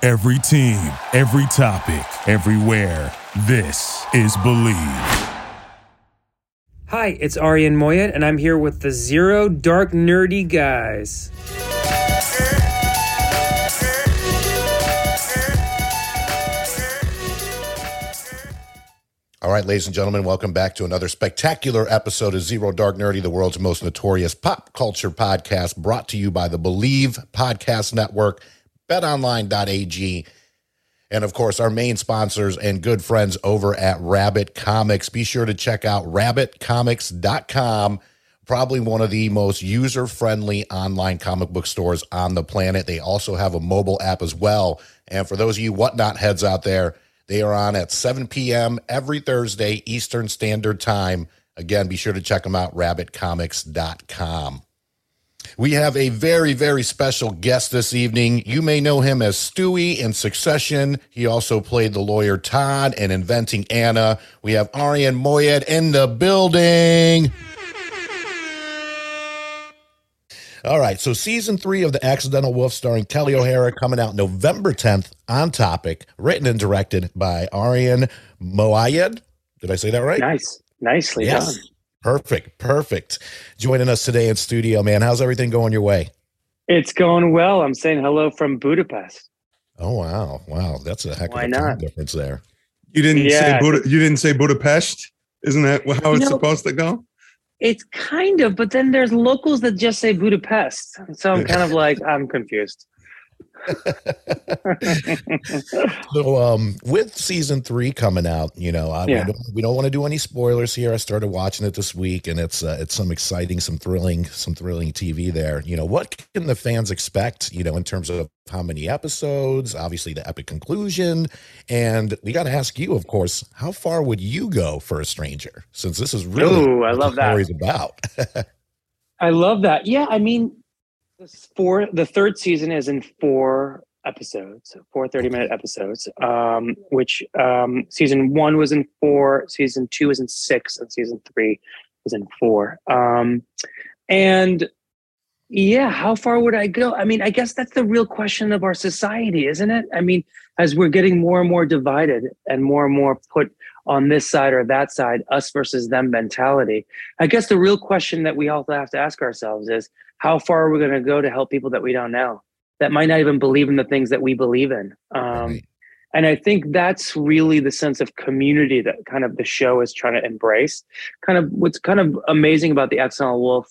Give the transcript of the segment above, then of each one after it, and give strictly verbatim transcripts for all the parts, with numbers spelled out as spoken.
Every team, every topic, everywhere. This is Believe. Hi, it's Arian Moayed, and I'm here with the Zero Dark Nerdy guys. All right, ladies and gentlemen, welcome back to another spectacular episode of Zero Dark Nerdy, the world's most notorious pop culture podcast, brought to you by the Believe Podcast Network, bet online dot a g, and of course, our main sponsors and good friends over at Rabbit Comics. Be sure to check out rabbit comics dot com, probably one of the most user-friendly online comic book stores on the planet. They also have a mobile app as well, and for those of you whatnot heads out there, they are on at seven p.m. every Thursday, Eastern Standard Time. Again, be sure to check them out, rabbit comics dot com. We have a very, very special guest this evening. You may know him as Stewie in Succession. He also played the lawyer Todd in Inventing Anna. We have Arian Moayed in the building. All right, so season three of The Accidental Wolf starring Kelly O'Hara coming out November tenth on Topic, written and directed by Arian Moayed. Did I say that right? Nice. Nicely yes. done. Perfect, perfect. Joining us today in studio, man. How's everything going your way? It's going well. I'm saying hello from Budapest. Oh, wow. Wow, that's a heck Why of a time not? difference there. You didn't Yeah. say Buda- you didn't say Budapest? Isn't that how it's No. supposed to go? It's kind of, but then there's locals that just say Budapest. So I'm kind of like, I'm confused. So, um, with season three coming out, you know, I, Yeah. we don't, we don't want to do any spoilers here. I started watching it this week, and it's uh, it's some exciting, some thrilling, some thrilling T V there. You know, what can the fans expect? You know, in terms of how many episodes, obviously the epic conclusion, and we got to ask you, of course, how far would you go for a stranger? Since this is really Ooh, I what love the that. story's about. I love that. Yeah, I mean, the four, the third season is in four episodes, four thirty-minute episodes, um, which um, season one was in four, season two was in six, and season three was in four. Um, and yeah, how far would I go? I mean, I guess that's the real question of our society, isn't it? I mean, as we're getting more and more divided and more and more put on this side or that side, us versus them mentality, I guess the real question that we all have to ask ourselves is, how far are we going to go to help people that we don't know, that might not even believe in the things that we believe in? Um, Right. And I think that's really the sense of community that kind of the show is trying to embrace. Kind of what's kind of amazing about The Accidental Wolf,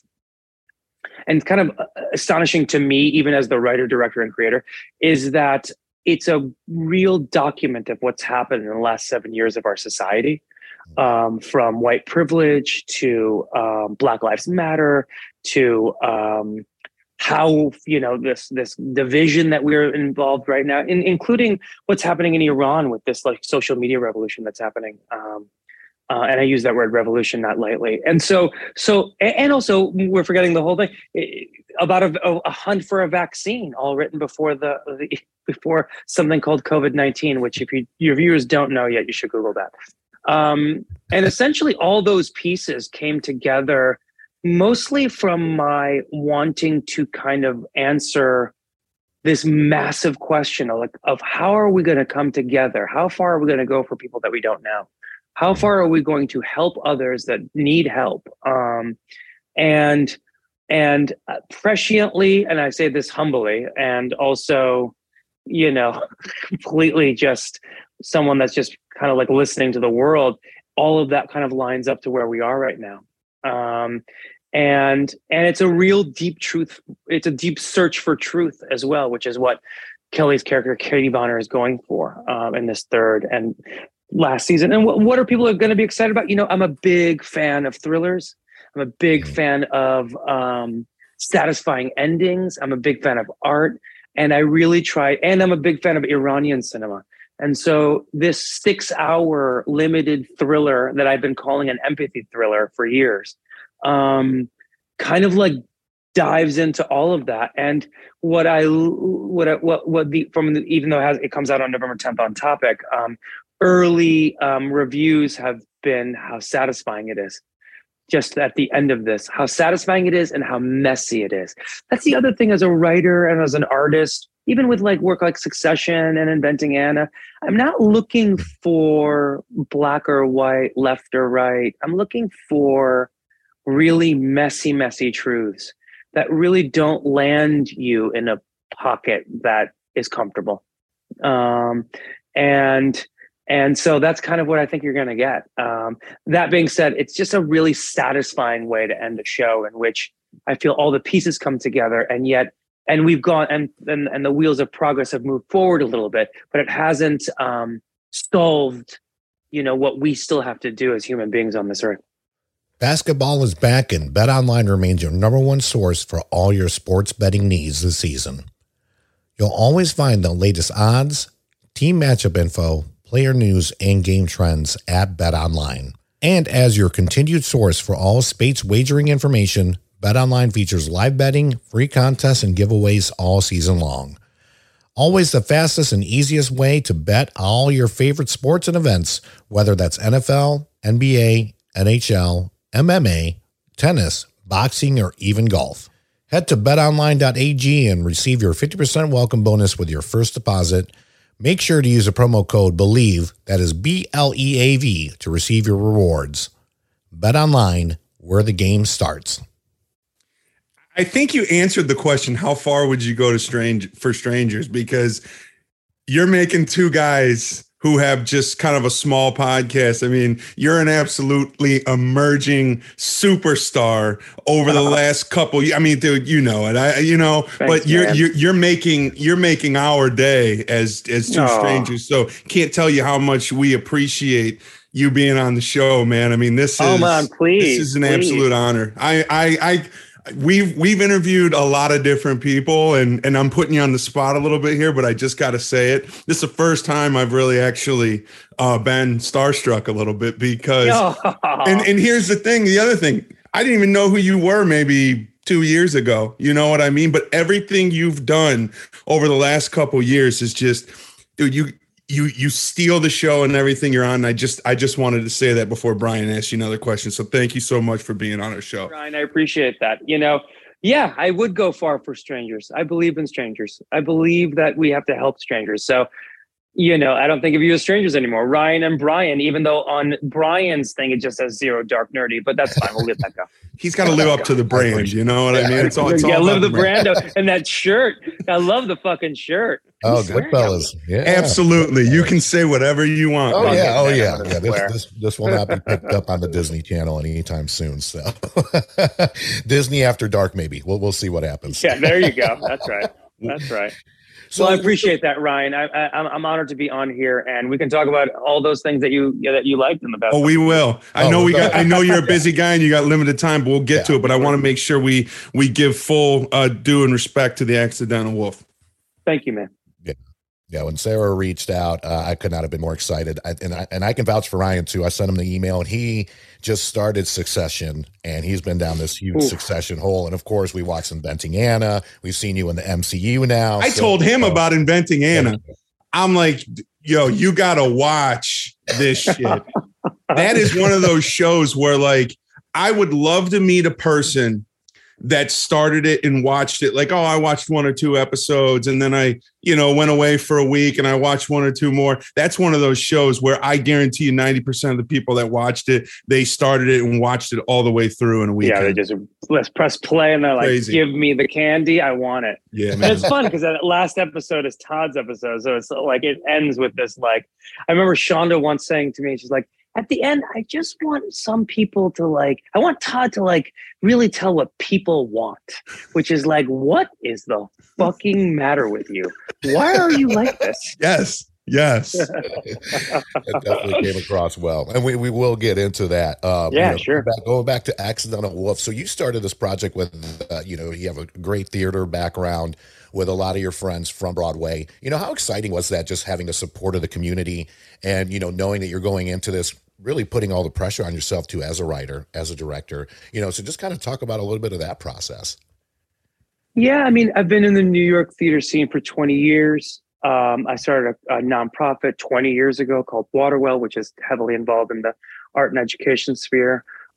and kind of astonishing to me, even as the writer, director, and creator, is that it's a real document of what's happened in the last seven years of our society, um, from white privilege to um, Black Lives Matter to um, how, you know, this this division that we're involved right now, in, including what's happening in Iran with this like social media revolution that's happening. Um, Uh, and I use that word revolution not lightly. And so, so, and also we're forgetting the whole thing about a, a hunt for a vaccine, all written before the, the before something called COVID nineteen, which if you, your viewers don't know yet, you should Google that. Um, and essentially all those pieces came together mostly from my wanting to kind of answer this massive question of like, of how are we going to come together? How far are we going to go for people that we don't know? How far are we going to help others that need help? Um, and and uh, presciently, and I say this humbly, and also, you know, completely just someone that's just kind of like listening to the world. All of that kind of lines up to where we are right now. Um, and and it's a real deep truth. It's a deep search for truth as well, which is what Kelly's character, Katie Bonner, is going for um, in this third and last season. And what, what are people going to be excited about? You know, I'm a big fan of thrillers. I'm a big fan of um, satisfying endings. I'm a big fan of art. And I really try, and I'm a big fan of Iranian cinema. And so this six hour limited thriller that I've been calling an empathy thriller for years, um, kind of like dives into all of that. And what I, what, I, what, what the, from the, even though it, has, it comes out on November tenth on Topic, um, early um, reviews have been how satisfying it is. just at the end of this, how satisfying it is and how messy it is. That's the other thing as a writer and as an artist, even with like work like Succession and Inventing Anna, I'm not looking for black or white, left or right. I'm looking for really messy, messy truths that really don't land you in a pocket that is comfortable. Um, and And so that's kind of what I think you're going to get. Um, that being said, it's just a really satisfying way to end a show in which I feel all the pieces come together, and yet, and we've gone, and and, and the wheels of progress have moved forward a little bit, but it hasn't um, solved, you know, what we still have to do as human beings on this earth. Basketball is back, and BetOnline remains your number one source for all your sports betting needs this season. You'll always find the latest odds, team matchup info, player news, and game trends at BetOnline. And as your continued source for all Spates wagering information, BetOnline features live betting, free contests, and giveaways all season long. Always the fastest and easiest way to bet all your favorite sports and events, whether that's N F L, N B A, N H L, M M A, tennis, boxing, or even golf. Head to bet online dot a g and receive your fifty percent welcome bonus with your first deposit. Make sure to use the promo code BELIEVE, that is B L E A V, to receive your rewards. BetOnline, where the game starts. I think you answered the question, how far would you go to strange for strangers? Because you're making two guys who have just kind of a small podcast. I mean, you're an absolutely emerging superstar over the last couple. I mean, dude, you know it. I, you know, Thanks, but you're, man. you're you're making you're making our day as as two Aw. strangers. So can't tell you how much we appreciate you being on the show, man. I mean, this Oh, is man, please, this is an please. absolute honor. I I I. We've we've interviewed a lot of different people, and and I'm putting you on the spot a little bit here, but I just got to say it. This is the first time I've really actually uh, been starstruck a little bit because. Oh. And and here's the thing, the other thing, I didn't even know who you were maybe two years ago. You know what I mean? But everything you've done over the last couple years is just, dude, you. You you steal the show and everything you're on. And I just I just wanted to say that before Brian asked you another question. So thank you so much for being on our show. Ryan, I appreciate that. You know, yeah, I would go far for strangers. I believe in strangers. I believe that we have to help strangers. So, you know, I don't think of you as strangers anymore. Ryan and Brian, even though on Brian's thing, it just says zero dark nerdy, but that's fine. We'll let that go. He's got to live up to the brand. You know what I mean? It's all, it's yeah, all live about the brand and that shirt. I love the fucking shirt. Oh, I'm good swearing. fellas. Yeah. Absolutely. You can say whatever you want. Oh, Okay, yeah. Oh, man, yeah. I'm gonna yeah. This, swear. this, this will not be picked up on the Disney Channel anytime soon. So Disney After Dark, maybe. We'll, we'll see what happens. Yeah, there you go. That's right. That's right. So Well, I appreciate that, Ryan. I, I, I'm I'm honored to be on here, and we can talk about all those things that you yeah, that you liked in the best. Oh, we will. I Oh, know we we'll got. go. I know you're a busy guy and you got limited time, but we'll get Yeah. to it. But I want to make sure we we give full uh, due and respect to the Accidental Wolf. Thank you, man. Yeah, when Sarah reached out, uh, I could not have been more excited. I, and I and I can vouch for Ryan too. I sent him the email, and he just started Succession, and he's been down this huge Oof. Succession hole. And of course, we watched Inventing Anna. We've seen you in the M C U now. I so- told him uh, about Inventing Anna. I'm like, yo, you gotta watch this shit. That is one of those shows where, like, I would love to meet a person that started it and watched it. Like, oh, I watched one or two episodes and then I, you know, went away for a week and I watched one or two more. That's one of those shows where I guarantee you ninety percent of the people that watched it, they started it and watched it all the way through in a weekend. Yeah, they just let's press play, and they're like, Crazy. "Give me the candy, I want it." Yeah, And man. it's fun because that last episode is Todd's episode, so it's like it ends with this. Like, I remember Shonda once saying to me, she's like, "At the end, I just want some people to like, I want Todd to like really tell what people want," which is like, what is the fucking matter with you? Why are you like this? Yes. Yes. It definitely came across well, and we, we will get into that. Um, Yeah, you know, sure. Going back, going back to Accidental Wolf. So you started this project with, uh, you know, you have a great theater background with a lot of your friends from Broadway. You know, how exciting was that? Just having the support of the community, and you know, knowing that you're going into this, really putting all the pressure on yourself too, as a writer, as a director. You know, so just kind of talk about a little bit of that process. Yeah, I mean, I've been in the New York theater scene for twenty years. Um, I started a, a nonprofit twenty years ago called Waterwell, which is heavily involved in the art and education sphere.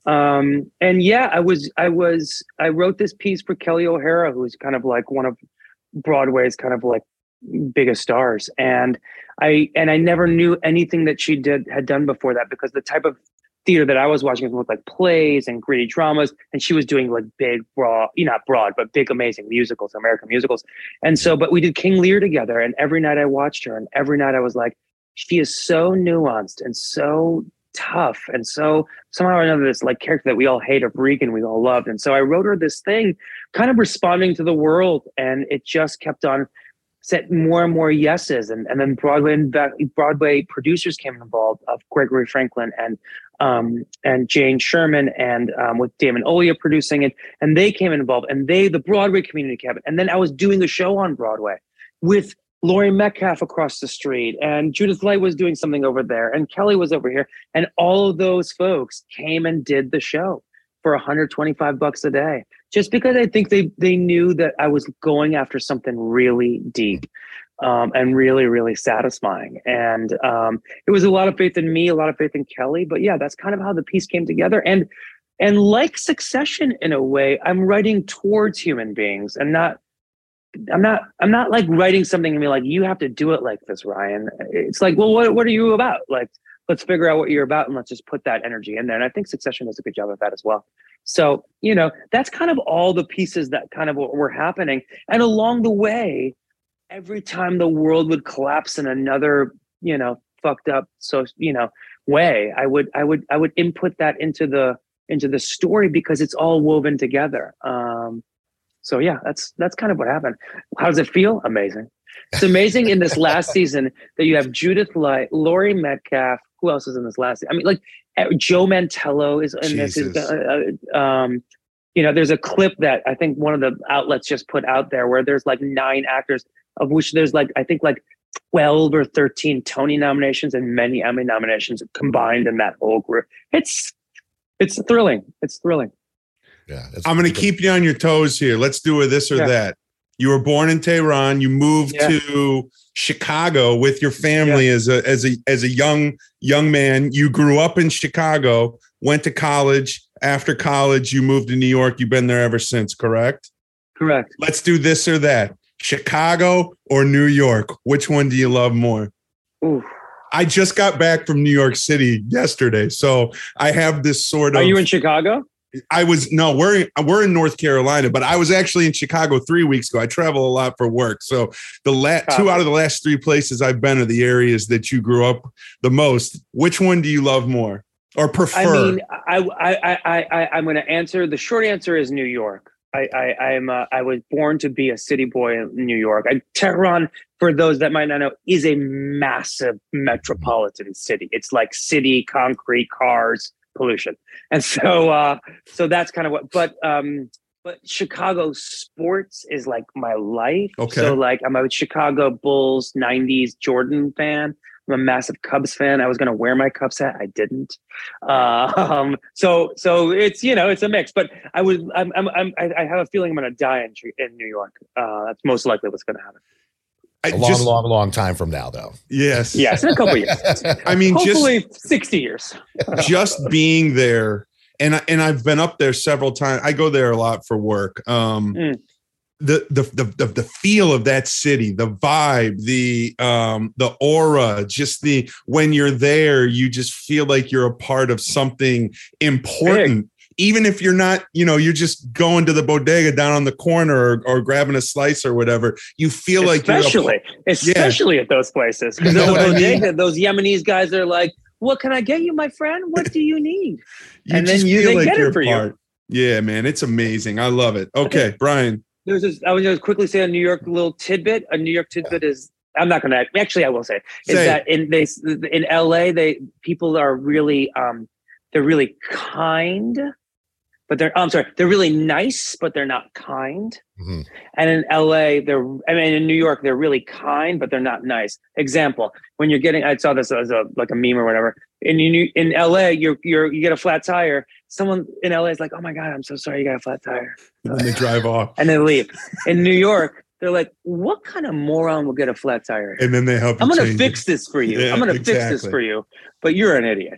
Um, and yeah, I was, I was, I wrote this piece for Kelly O'Hara, who's kind of like one of Broadway's kind of like biggest stars. And I, and I never knew anything that she did, had done before that, because the type of theater that I was watching was like plays and gritty dramas. And she was doing like big, broad, you know, not broad, but big, amazing musicals, American musicals. And so, but we did King Lear together, and every night I watched her, and every night I was like, she is so nuanced and so tough, and so somehow or another this like character that we all hate of Regan we all loved. And so I wrote her this thing kind of responding to the world, and it just kept on set more and more yeses. And, and then Broadway and Broadway producers came involved, of Gregory Franklin and um and Jane Sherman, and um with Damon Olia producing it, and they came involved, and they the Broadway community came. And then I was doing a show on Broadway with Laurie Metcalf across the street, and Judith Light was doing something over there, and Kelly was over here, and all of those folks came and did the show for one hundred twenty-five bucks a day, just because I think they they knew that I was going after something really deep um, and really, really satisfying. And um, it was a lot of faith in me, a lot of faith in Kelly. But yeah, that's kind of how the piece came together. And and like Succession, in a way, I'm writing towards human beings, and not I'm not, I'm not like writing something and be like, you have to do it like this, Ryan. It's like, well, what, what are you about? Like, let's figure out what you're about, and let's just put that energy in there. And I think Succession does a good job of that as well. So, you know, that's kind of all the pieces that kind of were happening. And along the way, every time the world would collapse in another, you know, fucked up, so, you know, way, I would, I would, I would input that into the, into the story, because it's all woven together. Um, So yeah, that's that's kind of what happened. How does it feel? Amazing. It's amazing in this last season that you have Judith Light, Laurie Metcalf. Who else is in this last? I mean, like Joe Mantello is in Jesus. this. Uh, um, you know, there's a clip that I think one of the outlets just put out there where there's like nine actors, of which there's like I think like twelve or thirteen Tony nominations and many Emmy nominations combined in that whole group. It's it's thrilling. It's thrilling. Yeah, I'm going to keep you on your toes here. Let's do a this or yeah. that. You were born in Tehran. You moved yeah. to Chicago with your family yeah. as a as a as a young young man. You grew up in Chicago, went to college. After college, you moved to New York. You've been there ever since, correct? Correct. Let's do this or that. Chicago or New York? Which one do you love more? Ooh. I just got back from New York City yesterday, so I have this sort of. Are you in Chicago? I was no, we're in, we're in North Carolina, but I was actually in Chicago three weeks ago. I travel a lot for work, so the la- two out of the last three places I've been are the areas that you grew up the most. Which one do you love more or prefer? I mean, I I I I I'm going to answer. The short answer is New York. I I I'm uh, I was born to be a city boy in New York. I, Tehran, for those that might not know, is a massive metropolitan city. It's like city, concrete, cars, pollution. And so uh so that's kind of what but um but Chicago sports is like my life. Okay. So like I'm a Chicago Bulls nineties Jordan fan. I'm a massive Cubs fan. I was going to wear my Cubs hat. I didn't. Uh, um so so it's, you know, it's a mix, but I would I'm I'm, I'm I have a feeling I'm going to die in in New York. Uh that's most likely what's going to happen. A long, just, long, long time from now, though. Yes. Yes, in a couple of years. I mean, hopefully just sixty years. Just being there, and I, and I've been up there several times. I go there a lot for work. Um, mm. the, the the the the feel of that city, the vibe, the um, the aura, just the when you're there, you just feel like you're a part of something important. Big. Even if you're not, you know, you're just going to the bodega down on the corner or, or grabbing a slice or whatever, you feel like especially, you're especially yeah. at those places. Because those bodega, those Yemenis guys are like, "What can I get you, my friend? What do you need?" you and then you they like get it for part. you. Yeah, man, it's amazing. I love it. Okay, Brian. There's this, I was going to quickly say a New York little tidbit. A New York tidbit yeah. is. I'm not going to actually. I will say is say that in they in L A they people are really um they're really kind. But they're, I'm sorry, they're really nice, but they're not kind. Mm-hmm. And in L A, they're, I mean, in New York, they're really kind, but they're not nice. Example, when you're getting, I saw this as a, like a meme or whatever. In in L A, you're, you're, you get a flat tire. Someone in L A is like, "Oh my God, I'm so sorry you got a flat tire." And then they drive off. And they leave. In New York, they're like, "What kind of moron will get a flat tire?" And then they help you I'm going to change fix it. this for you. Yeah, I'm going to exactly. fix this for you, but you're an idiot.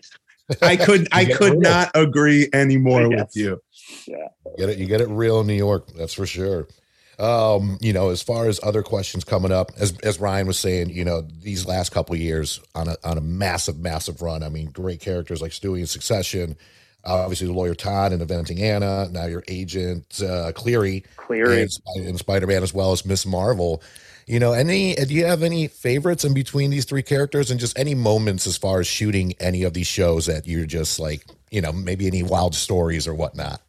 I could I could real. not agree anymore Yes. with you. Yeah. You get it, you get it real in New York, that's for sure. Um, you know, as far as other questions coming up, as as Ryan was saying, you know, these last couple of years on a on a massive, massive run. I mean, great characters like Stewie in Succession, uh, obviously the lawyer Todd in Inventing Anna, now your agent uh, Cleary, Cleary. in, in Spider-Man, as well as Miss Marvel. You know, any do you have any favorites in between these three characters, and just any moments as far as shooting any of these shows that you're just like, you know, maybe any wild stories or whatnot?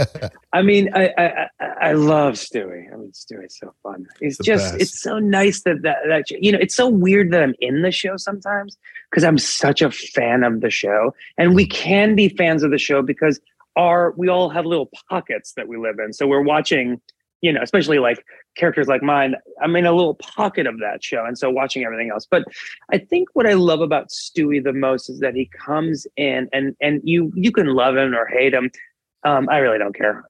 I mean, I, I I I love Stewie. I mean, Stewie's so fun. It's The just, best. it's so nice that, that that you know, it's so weird that I'm in the show sometimes because I'm such a fan of the show, and we can be fans of the show because our we all have little pockets that we live in. So we're watching, you know, especially like characters like mine. I'm in a little pocket of that show, and so watching everything else. But I think what I love about Stewie the most is that he comes in, and and you you can love him or hate him. Um, I really don't care.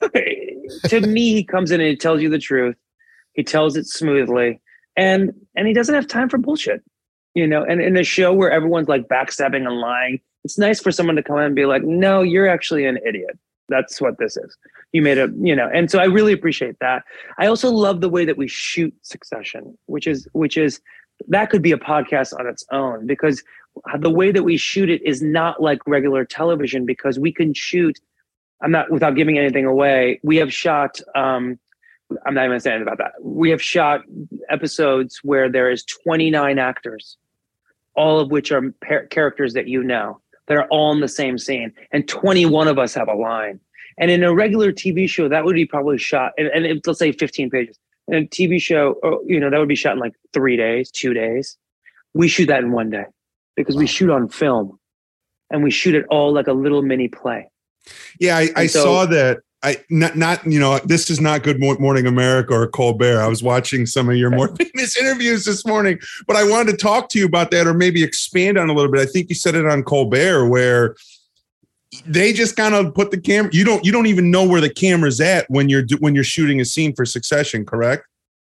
To me, he comes in and he tells you the truth. He tells it smoothly, and and he doesn't have time for bullshit, you know. And in a show where everyone's like backstabbing and lying, it's nice for someone to come in and be like, "No, you're actually an idiot. That's what this is. You made a, you know." And so I really appreciate that. I also love the way that we shoot Succession, which is which is that could be a podcast on its own, because the way that we shoot it is not like regular television, because we can shoot. I'm not, without giving anything away, we have shot, um, I'm not even saying about that. We have shot episodes where there is twenty-nine actors, all of which are par- characters that you know, that are all in the same scene. And twenty-one of us have a line. And in a regular T V show, that would be probably shot, and, and it, let's say fifteen pages. In a T V show, you know, that would be shot in like three days, two days. We shoot that in one day because we shoot on film, and we shoot it all like a little mini play. Yeah, I, I so, saw that. I not not you know, this is not Good Morning America or Colbert. I was watching some of your more famous interviews this morning, but I wanted to talk to you about that, or maybe expand on a little bit. I think you said it on Colbert, where they just kind of put the camera. You don't you don't even know where the camera's at when you're when you're shooting a scene for Succession, correct?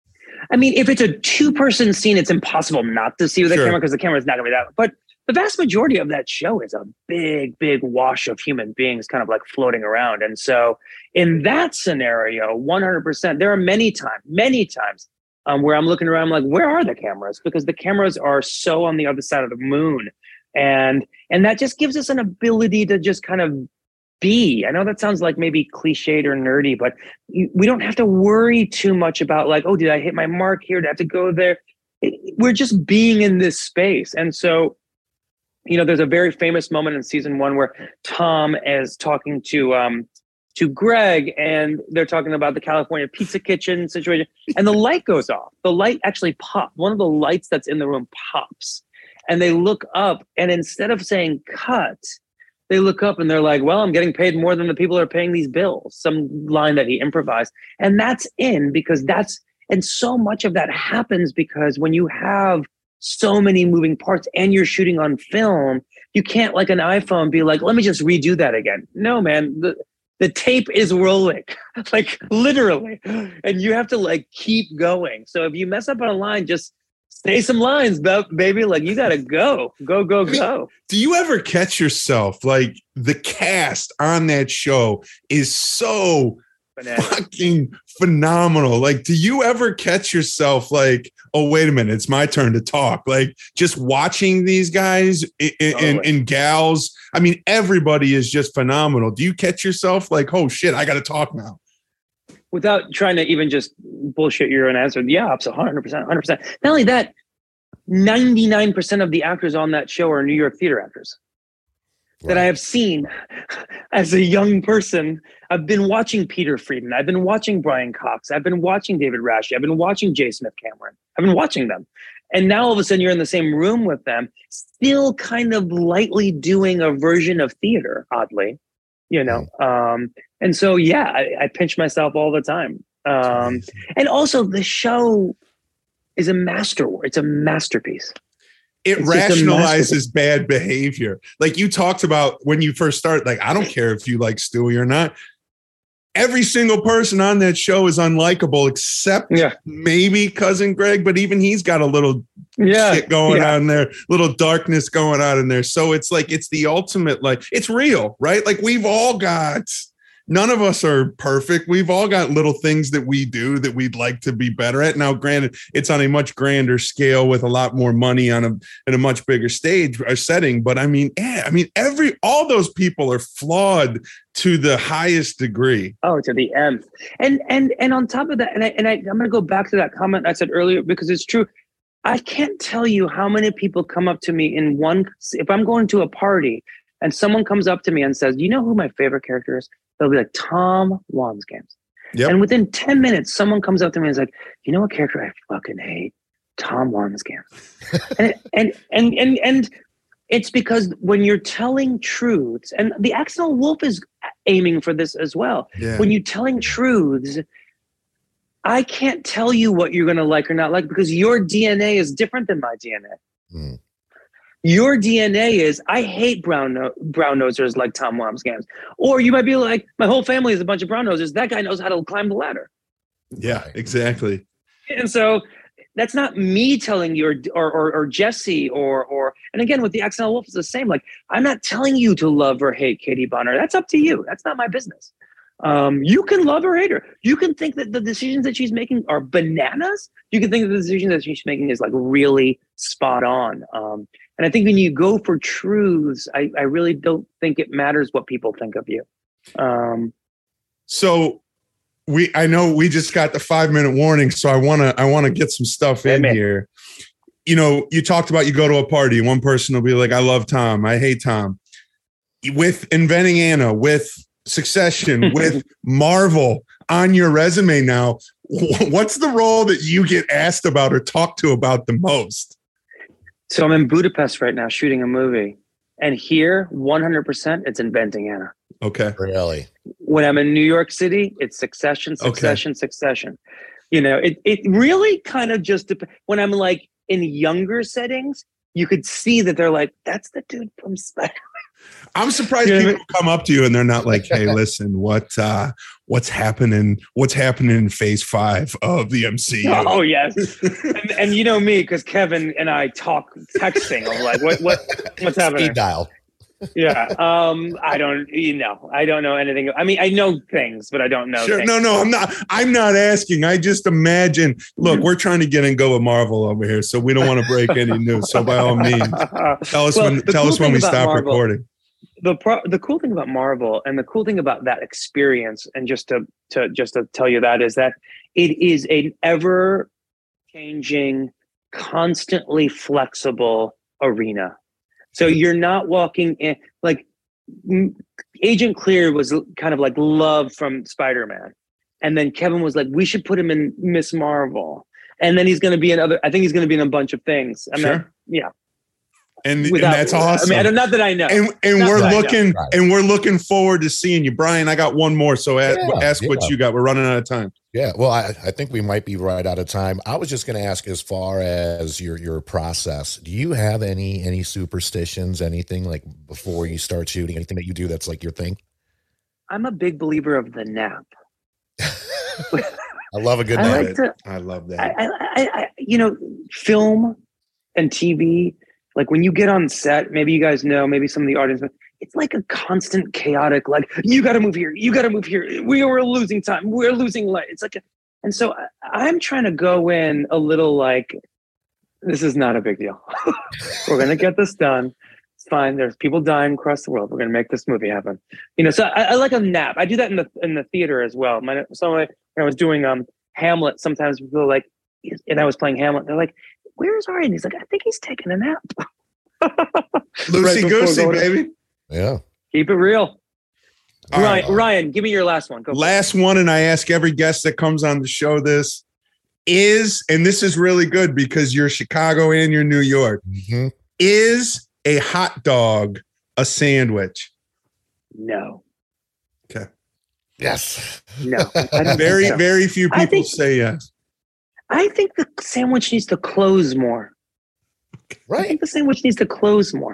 I mean, if it's a two-person scene, it's impossible not to see the Sure. camera, because the camera is not going to be that. But the vast majority of that show is a big, big wash of human beings kind of like floating around. And so in that scenario, one hundred percent, there are many times, many times um, where I'm looking around, I'm like, where are the cameras? Because the cameras are so on the other side of the moon. And and that just gives us an ability to just kind of be. I know that sounds like maybe cliched or nerdy, but you, we don't have to worry too much about like, oh, did I hit my mark here? Did I have to go there? It, we're just being in this space. And so, you know, there's a very famous moment in season one where Tom is talking to um, to Greg, and they're talking about the California Pizza Kitchen situation, and the light goes off. The light actually pops. One of the lights that's in the room pops, and they look up, and instead of saying cut, they look up and they're like, well, I'm getting paid more than the people that are paying these bills. Some line that he improvised. And that's in because that's, and so much of that happens because when you have so many moving parts and you're shooting on film, you can't, like an iPhone, be like, let me just redo that again. No, man, the, the tape is rolling, like literally. And you have to like keep going. So if you mess up on a line, just say some lines, baby. Like you got to go, go, go, go. Do you ever catch yourself, like the cast on that show is so Banana. fucking phenomenal? Like, do you ever catch yourself like, oh, wait a minute, it's my turn to talk? Like just watching these guys and, and, and gals. I mean, everybody is just phenomenal. Do you catch yourself like, oh shit, I got to talk now? Without trying to even just bullshit your own answer. Yeah, one hundred percent, one hundred percent. Not only that, ninety-nine percent of the actors on that show are New York theater actors right. that I have seen as a young person. I've been watching Peter Friedman. I've been watching Brian Cox. I've been watching David Rasche. I've been watching J. Smith Cameron. I've been watching them. And now all of a sudden you're in the same room with them, still kind of lightly doing a version of theater, oddly. You know, um, and so, yeah, I, I pinch myself all the time. Um, and also the show is a masterwork. It's a masterpiece. It it's rationalizes bad behavior. Like you talked about when you first started, like, I don't care if you like Stewie or not. every single person on that show is unlikable except Yeah. maybe Cousin Greg, but even he's got a little Yeah. shit going Yeah. on there, little darkness going on in there. So it's like, it's the ultimate, like, it's real, right? Like, we've all got, none of us are perfect. We've all got little things that we do that we'd like to be better at. Now, granted, it's on a much grander scale with a lot more money on a, in a much bigger stage or setting. But I mean, yeah, I mean, every, all those people are flawed to the highest degree. Oh, to the nth. And and and on top of that, and I and I, I'm going to go back to that comment I said earlier because it's true. I can't tell you how many people come up to me in one. If I'm going to a party and someone comes up to me and says, "Do you know who my favorite character is?" They'll be like Tom Wambsgans. Yep. And within ten minutes, someone comes up to me and is like, "You know what character I fucking hate? Tom Wambsgans." and, and and and and it's because when you're telling truths, and the Accidental Wolf is aiming for this as well. Yeah. When you're telling truths, I can't tell you what you're going to like or not like because your D N A is different than my D N A. Mm. Your D N A is, I hate brown no- brown nosers like Tom Wambsgans. Or you might be like, my whole family is a bunch of brown nosers. That guy knows how to climb the ladder. Yeah, exactly. And so that's not me telling you, or or or, or Jesse, or or and again with the Accidental Wolf, it's the same. Like, I'm not telling you to love or hate Katie Bonner. That's up to you. That's not my business. Um, you can love or hate her. You can think that the decisions that she's making are bananas. You can think that the decisions that she's making is like really spot on. Um, and I think when you go for truths, I, I really don't think it matters what people think of you. Um, so we, I know we just got the five minute warning, so I want to, I want to get some stuff in man. here. You know, you talked about you go to a party, one person will be like, "I love Tom. I hate Tom." With Inventing Anna, with Succession, with Marvel on your resume now, what's the role that you get asked about or talked to about the most? So I'm in Budapest right now shooting a movie, and here one hundred percent it's Inventing Anna. Okay. Really? When I'm in New York City, it's Succession, Succession, okay. Succession. You know, it it really kind of just dep- when I'm like in younger settings, you could see that they're like, "That's the dude from Spider-Man." I'm surprised you know people come up to you and they're not like, "Hey, listen, what uh, what's happening? What's happening in Phase Five of the M C U?" Oh yes, and, and you know me because Kevin and I talk texting. I'm like, "What what what's happening?" Speed dial. Yeah, um, I don't, you know, I don't know anything. I mean, I know things, but I don't know. Sure, things. no, no, I'm not. I'm not asking. I just imagine. Look, we're trying to get and go with Marvel over here, so we don't want to break any news. So by all means, tell us well, when. Tell cool us when we stop Marvel, recording. The pro- the cool thing about Marvel and the cool thing about that experience, and just to to just to tell you that is that it is an ever changing, constantly flexible arena. So you're not walking in like Agent Clear was kind of like love from Spider-Man. And then Kevin was like, we should put him in Miss Marvel. And then he's going to be in other, I think he's going to be in a bunch of things. I'm sure. Not, yeah. And, and that's awesome. I mean, not that I know. And, and we're looking, and we're looking forward to seeing you, Brian. I got one more. So ask, yeah, ask yeah. what you got. We're running out of time. Yeah. Well, I, I think we might be right out of time. I was just going to ask, as far as your, your process, do you have any, any superstitions, anything like before you start shooting, anything that you do that's like your thing? I'm a big believer of the nap. I love a good I nap. Like to, I love that. I, I, I, you know, film and T V, like when you get on set, maybe you guys know, maybe some of the audience, it's like a constant chaotic, like, you got to move here. You got to move here. We are losing time. We're losing light. It's like, a, and so I, I'm trying to go in a little like, this is not a big deal. We're going to get this done. It's fine. There's people dying across the world. We're going to make this movie happen. You know, so I, I like a nap. I do that in the, in the theater as well. My, so when I was doing um Hamlet, sometimes people are like, and I was playing Hamlet, they're like, where's Ari? And he's like, I think he's taking a nap. Loosey goosey, baby. Yeah. Keep it real. All Ryan, right. Ryan, give me your last one. Go last one, and I ask every guest that comes on the show this is, and this is really good because you're Chicago and you're New York. Mm-hmm. Is a hot dog a sandwich? No. Okay. Yes. No. I don't very, so. very few people think, say yes. I think the sandwich needs to close more. Right. I think the sandwich needs to close more.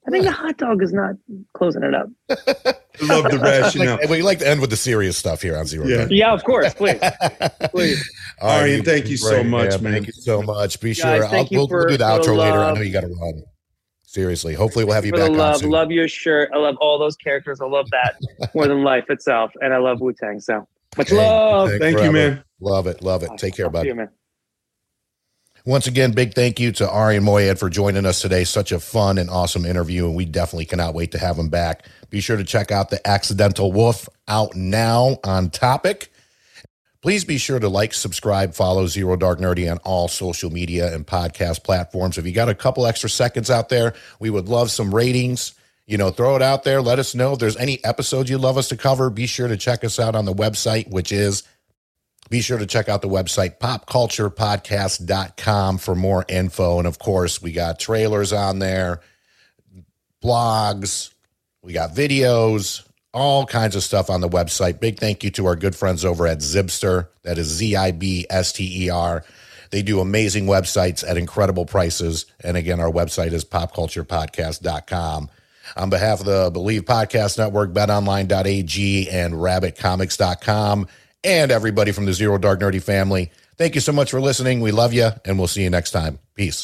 I think the hot dog is not closing it up. I love the rationale. Like, we like to end with the serious stuff here on Zero. Yeah, yeah, of course, please, please. All right, Arian, thank you so great, much, man. man. Thank you so much. Be Guys, sure I'll, thank you we'll, for- we'll do the for the outro later. I love. know you got to run. Seriously, hopefully we'll have you For back the on love, soon. love your shirt. I love all those characters. I love that more than life itself, and I love Wu Tang. So much Hey, love. thanks Thank you, forever. man. Love it, love it. Take care, Talk to bud. you, man. Once again, big thank you to Arian Moayed for joining us today. Such a fun and awesome interview, and we definitely cannot wait to have him back. Be sure to check out The Accidental Wolf, out now on Topic. Please be sure to like, subscribe, follow Zero Dark Nerdy on all social media and podcast platforms. If you got a couple extra seconds out there, we would love some ratings. You know, throw it out there. Let us know if there's any episodes you'd love us to cover. Be sure to check us out on the website, which is Be sure to check out the website, pop culture podcast dot com, for more info. And of course, we got trailers on there, blogs, we got videos, all kinds of stuff on the website. Big thank you to our good friends over at Zibster. That is Z I B S T E R. They do amazing websites at incredible prices. And again, our website is pop culture podcast dot com. On behalf of the Believe Podcast Network, bet online dot a g, and rabbit comics dot com, and everybody from the Zero Dark Nerdy family, thank you so much for listening. We love you, and we'll see you next time. Peace.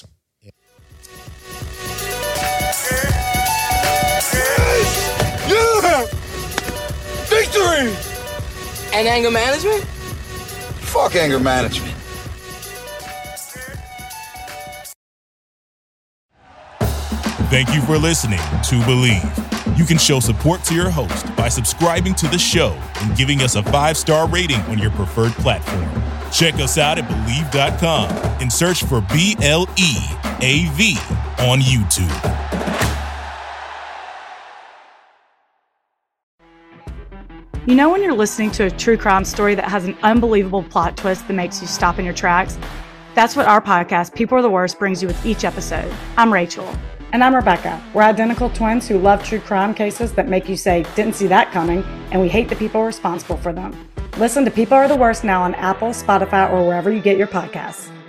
Yeah! Victory! And anger management? Fuck anger management. Thank you for listening to Believe. You can show support to your host by subscribing to the show and giving us a five-star rating on your preferred platform. Check us out at Believe dot com and search for B L E A V on YouTube. You know when you're listening to a true crime story that has an unbelievable plot twist that makes you stop in your tracks? That's what our podcast, People Are the Worst, brings you with each episode. I'm Rachel. And I'm Rebecca. We're identical twins who love true crime cases that make you say, didn't see that coming, and we hate the people responsible for them. Listen to People Are the Worst now on Apple, Spotify, or wherever you get your podcasts.